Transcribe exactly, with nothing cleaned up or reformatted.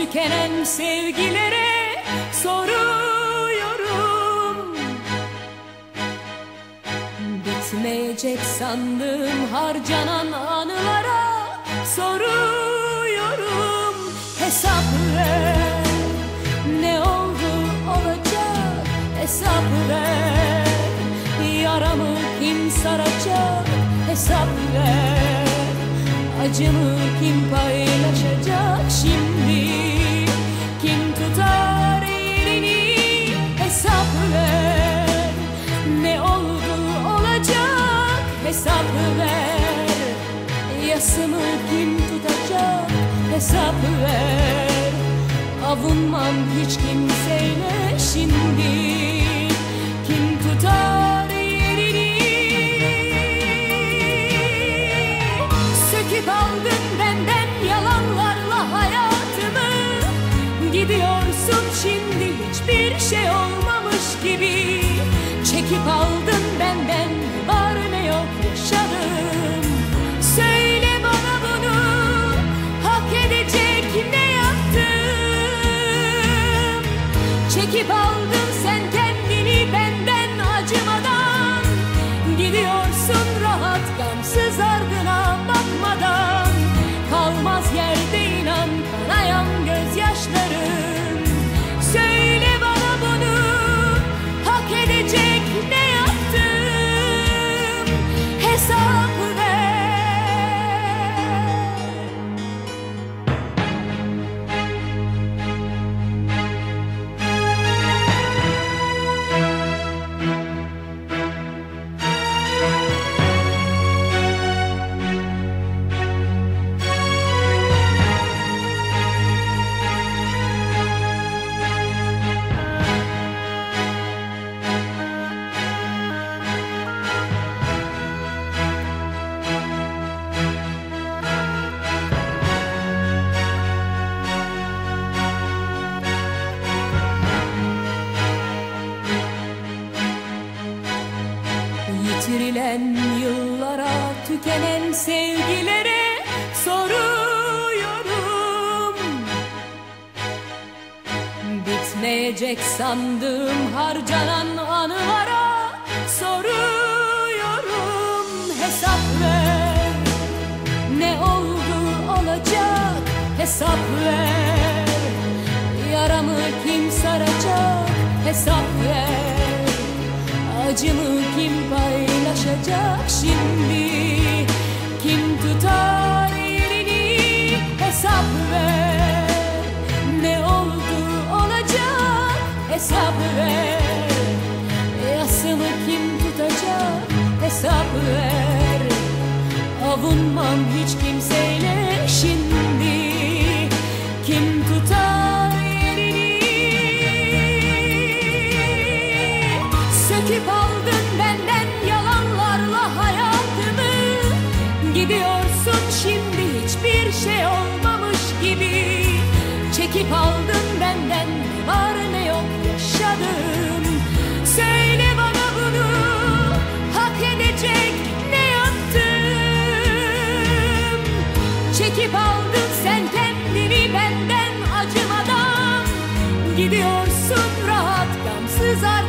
tükenen sevgilere soruyorum. Bitmeyecek sandığım harcanan anılara soruyorum. Hesap ver, ne oldu olacak, hesap ver. Yaramı kim saracak, hesap ver. Acımı kim paylaşacak şimdi? Kim tutar elini, hesap ver. Ne oldu olacak, hesap ver. Yasımı kim tutacak, hesap ver. Avunmam hiç kimseyle şimdi. Kim tutar elini? Söküp aldın benden yalanlarla hayatımı. Gidiyorsun şimdi hiçbir şey olmamış gibi. Çekip aldın benden var ne yok yaşadım. Söyle bana bunu hak edecek ne yaptım? Çekip aldın sen kendini benden acımadan. Gidiyorsun rahat gamsız ardına bakmadan. Kalmaz yerde inan kanayan gözyaşlarım. Söyle bana bunu hak edecek ne yaptım? Hesap ver. Yitirilen yıllara, tükenen sevgilere soruyorum. Bitmeyecek sandığım harcanan anılara soruyorum. Hesap ver, ne oldu olacak, hesap ver. Yaramı kim saracak, hesap ver. Acımı kim paylaşacak şimdi? Kim tutar elini, hesap ver. Ne oldu olacak, hesap ver. Yasımı kim tutacak, hesap ver. Avunmam hiç kimseyle şimdi. Kim tutar elini? Söküp aldın benden yalanlarla hayatımı. Gidiyorsun şimdi hiçbir şey olmamış gibi. Çekip aldın benden ne var ne yok yaşadım. Söyle bana bunu hak edecek ne yaptım? Çekip aldın sen kendini benden acımadan. Gidiyorsun rahat gamsız ar